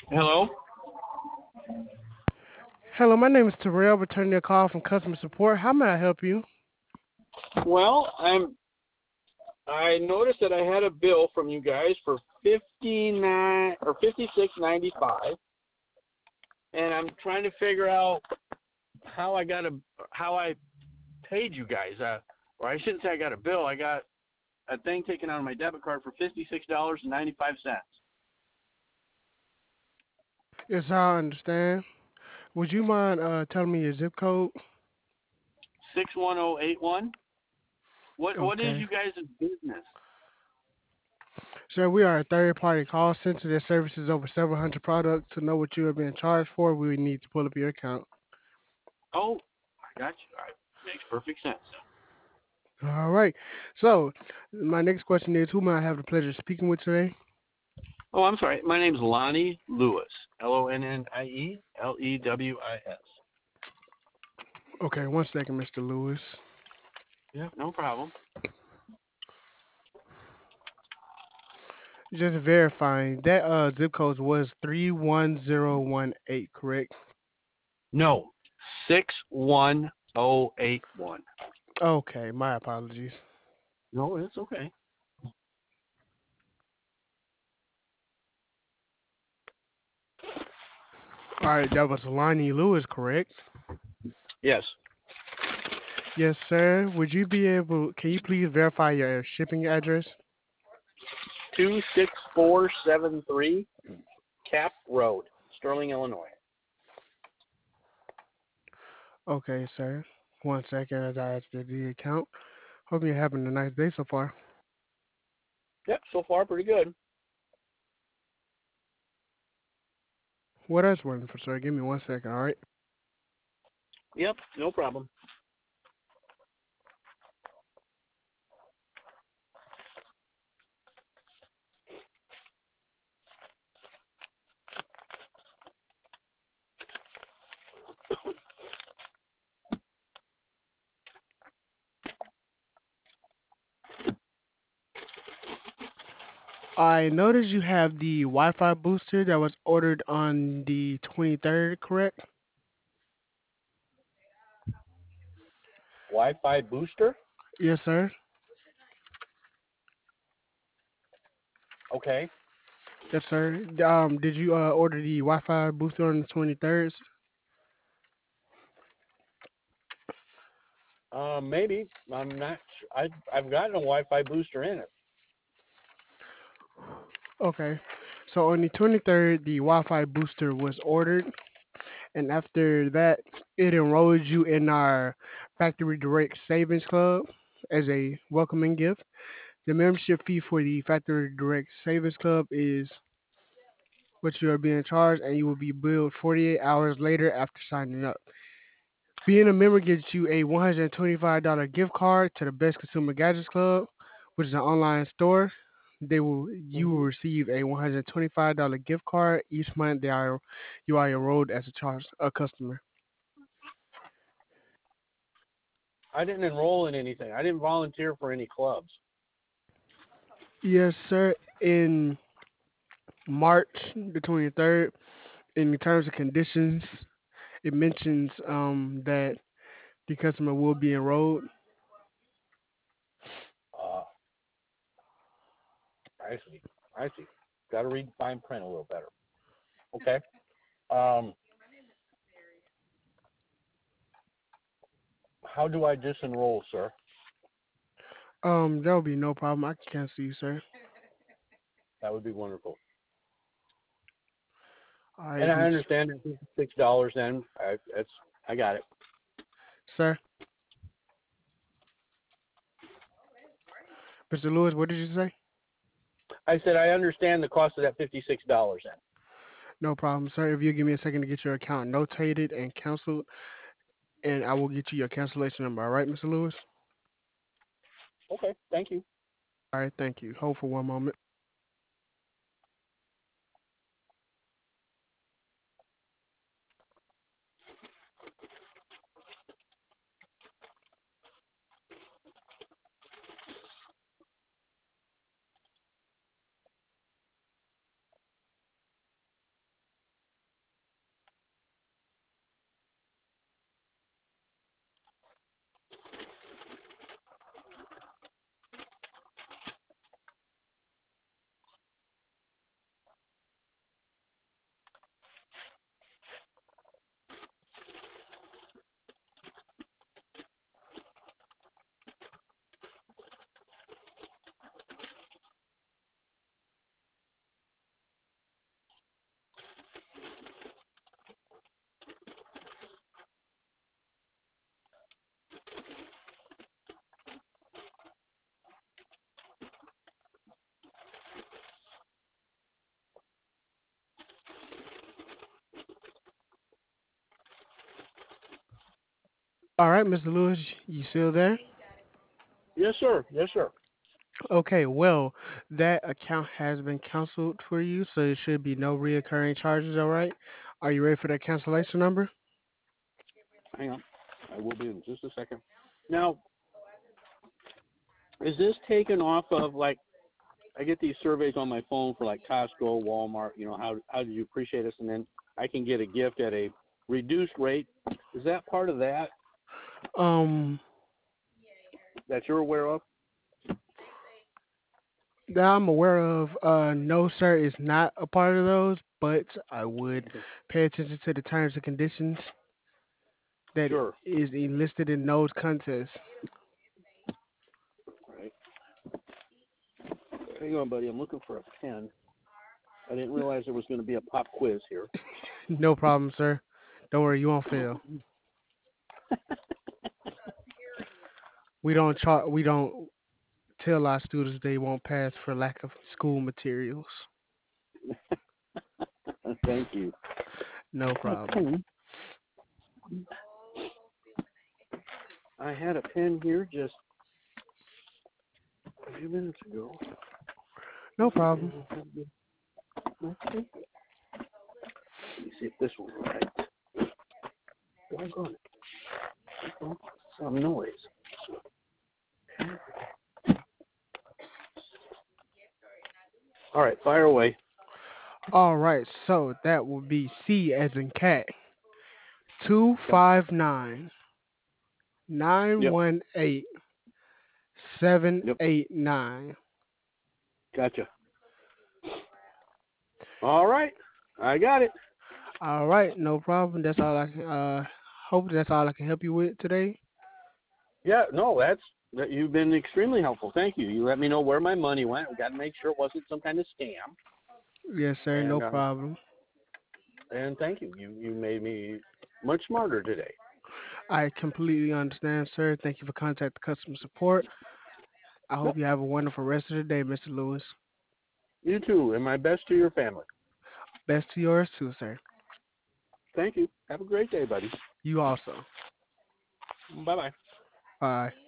Hello. Hello, my name is Terrell, returning your call from customer support. How may I help you? Well, I noticed that I had a bill from you guys for 56.95, and I'm trying to figure out how I paid you guys. Or I shouldn't say I got a bill. I got a thing taken out of my debit card for $56.95. Yes, I understand. Would you mind telling me your zip code? 61081. What is Okay. you guys' business? Sir, we are a third-party call center that services over several hundred products. To know what you are being charged for, we would need to pull up your account. Oh, I got you. All right. Makes perfect sense. All right. So, my next question is, who may I have the pleasure of speaking with today? Oh, I'm sorry. My name's Lonnie Lewis. LONNIE LEWIS. Okay, one second, Mr. Lewis. Yeah, no problem. Just verifying that zip code was 31018, correct? No, 61081. Okay, my apologies. No, it's okay. All right, that was Lonnie Lewis, correct? Yes, Yes, sir. Would you be able, can you please verify your shipping address? 26473 Cap Road, Sterling, Illinois. Okay, sir. One second as I add to the account. Hope you're having a nice day so far. Yep, so far pretty good. What else waiting for, sir? Give me one second, all right? Yep, no problem. I noticed you have the Wi-Fi booster that was ordered on the 23rd, correct? Wi-Fi booster. Yes, sir. Okay. Yes, sir. Did you order the Wi-Fi booster on the 23rd? Maybe. I'm not sure. I've gotten a Wi-Fi booster in it. Okay. So on the 23rd, the Wi-Fi booster was ordered, and after that, it enrolled you in our Factory Direct Savings Club as a welcoming gift. The membership fee for the Factory Direct Savings Club is what you are being charged, and you will be billed 48 hours later after signing up. Being a member gets you a $125 gift card to the Best Consumer Gadgets Club, which is an online store. You will Hmm. receive a $125 gift card each month. You are enrolled as a customer. I didn't enroll in anything. I didn't volunteer for any clubs. Yes, sir. In March the 23rd, in the terms and conditions, it mentions that the customer will be enrolled. Uh, I see. I see. Got to read fine print a little better. Okay. Um, how do I disenroll, sir? There will be no problem. I can cancel you, sir. That would be wonderful. All And right, I understand it's $6. Then I got it. sir. Mr. Lewis, what did you say? I said I understand the cost of that $56. Then. No problem, sir. If you give me a second to get your account notated and canceled, and I will get you your cancellation number. All right, Mr. Lewis? Okay. Thank you. All right, thank you. Hold for one moment. All right, Mr. Lewis, you still there? Yes, sir. Yes, sir. Okay, well, that account has been canceled for you, so there should be no reoccurring charges, all right? Are you ready for that cancellation number? Hang on. I will be in just a second. Now, is this taken off of like I get these surveys on my phone for like Costco, Walmart, how did you appreciate us, and then I can get a gift at a reduced rate. Is that part of Um, that you're aware of? that I'm aware of, no, sir, is not a part of those, but I would Okay. pay attention to the terms and conditions that Sure. is listed in those contests. All right. Hang on, buddy. I'm looking for a pen. I didn't realize there was going to be a pop quiz here. No problem, sir. Don't worry, you won't fail. We don't tell our students they won't pass for lack of school materials. Thank you. No problem. Okay. I had a pen here just a few minutes ago. No problem. Okay. Let me see if this one's right. Doggone it. Some noise. All right, fire away. All right, so that will be C as in cat. Two Yep. five nine nine Yep. one eight seven Yep. eight nine. Gotcha. All right. I got it. All right, no problem. That's all I can. Hope that's all I can help you with today. Yeah, no, you've been extremely helpful. Thank you. You let me know where my money went. We got to make sure it wasn't some kind of scam. Yes, sir. No And problem. thank you. You made me much smarter today. I completely understand, sir. Thank you for contacting customer support. I hope Yep. you have a wonderful rest of the day, Mr. Lewis. You too, and my best to your family. Best to yours too, sir. Thank you. Have a great day, buddy. You also. Bye bye. Bye.